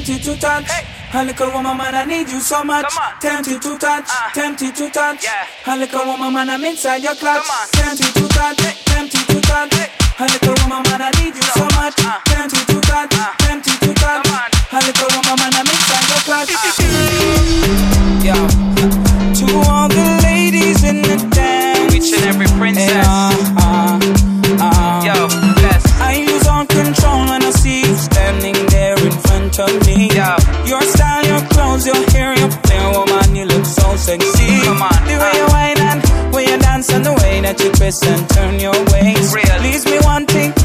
tempted to touch. A little woman, man, I need you so much. Tempted to touch, tempted to touch. A little woman, man, I'm inside your clutch. Tempted to touch, tempted to touch. A little woman, man, I need you so much. Tempted to touch, tempted to touch. A little woman, man, I'm inside your clutch. Yo, to all the ladies in the dance, each and every princess. Yo, bless. I lose all control when I see you standing there in front of me. Yo. Your style, your clothes, your hair, your fair woman, you look so sexy. Come on, the way you whine and way you dance and the way that you twist and turn your waist Real. leaves me wanting